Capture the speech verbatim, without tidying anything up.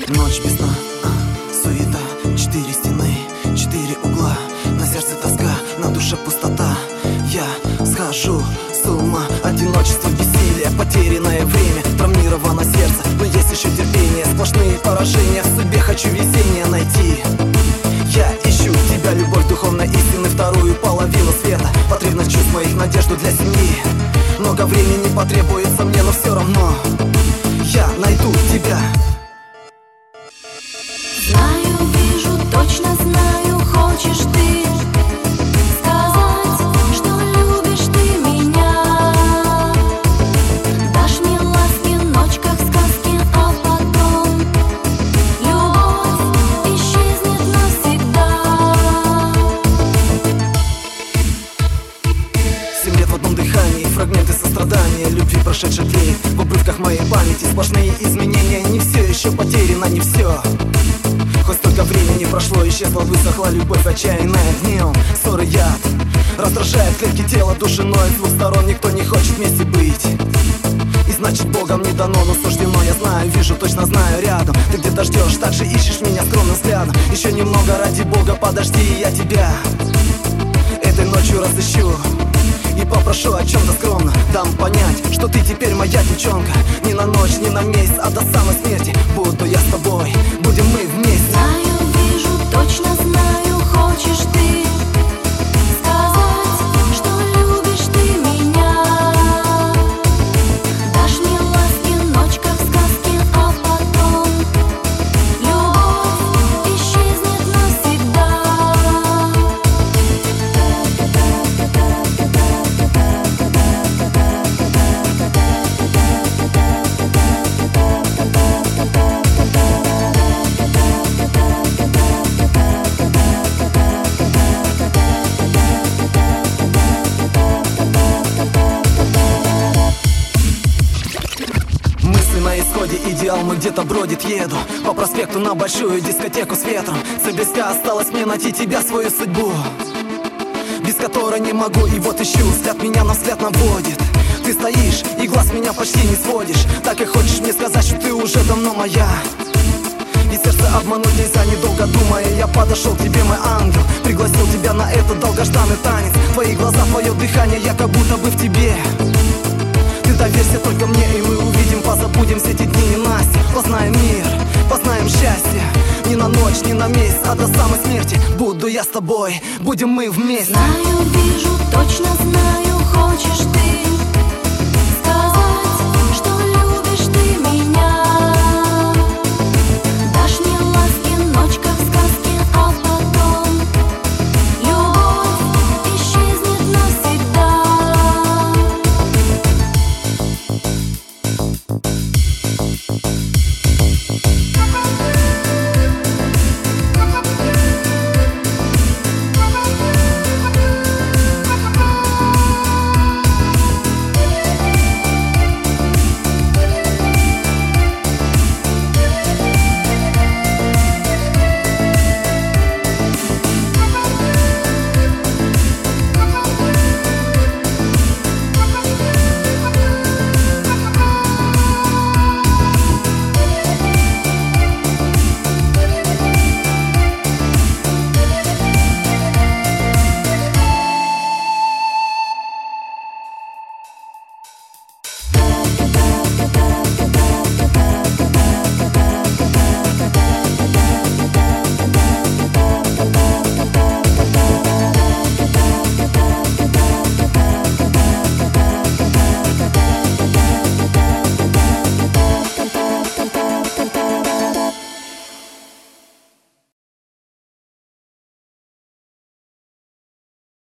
Ночь без сна, а, суета, четыре стены, четыре угла. На сердце тоска, на душе пустота. Я схожу с ума, одиночество, бессилие, потерянное время, травмировано сердце, но есть еще терпение. Сплошные поражения, в судьбе хочу везение найти. Я ищу тебя, любовь духовной истины, вторую половину света, потребность чувств моих, надежду для семьи. Много времени потребуется мне, но все равно я найду тебя. Знаю, вижу, точно знаю, хочешь ты сказать, что любишь ты меня. Дашь мне ласки, ночь как сказки, а потом любовь исчезнет навсегда. Семь лет в одном дыхании, фрагменты сострадания, любви прошедших тлеет в обрывках моей памяти. Сплошные изменения, не все еще потеряно, не все. Хоть столько времени прошло, исчезла, высохла любовь отчаянная днем. Ссоры, яд раздражает клетки тела, души ноет с двух сторон, никто не хочет вместе быть. И значит Богом не дано, но суждено. Я знаю, вижу, точно знаю, рядом ты где-то ждешь, так же ищешь меня скромным взглядом. Еще немного, ради Бога, подожди, я тебя этой ночью разыщу и попрошу о чем-то скромно. Дам понять, что ты теперь моя девчонка. Не на ночь, не на месяц, а до самой смерти буду я с тобой, будем мы вместе. Знаю, вижу, точно знаю, хочешь ты сказать, что любишь ты меня. Дашь мне ласки, ночь как сказки, а потом любовь исчезнет навсегда. Мысли на исходе, идеал мой где-то бродит, еду по проспекту на большую дискотеку с ветром. Цель близка, осталось мне найти тебя, свою судьбу, без которой не могу. И вот ищу, взгляд меня на взгляд наводит. Ты стоишь и глаз меня почти не сводишь. Так и хочешь мне сказать, что ты уже давно моя. И сердце обмануть нельзя, недолго думая, я подошел к тебе, мой ангел. Пригласил тебя на этот долгожданный танец. Твои глаза, твое дыхание, я как будто бы в тебе. Ты доверься только мне, и мы увидим, позабудем все эти дни ненастья. Познаем мир, познаем счастье. Не на ночь, не на месяц, а до самой смерти буду я с тобой, будем мы вместе. Знаю, вижу, точно знаю, хочешь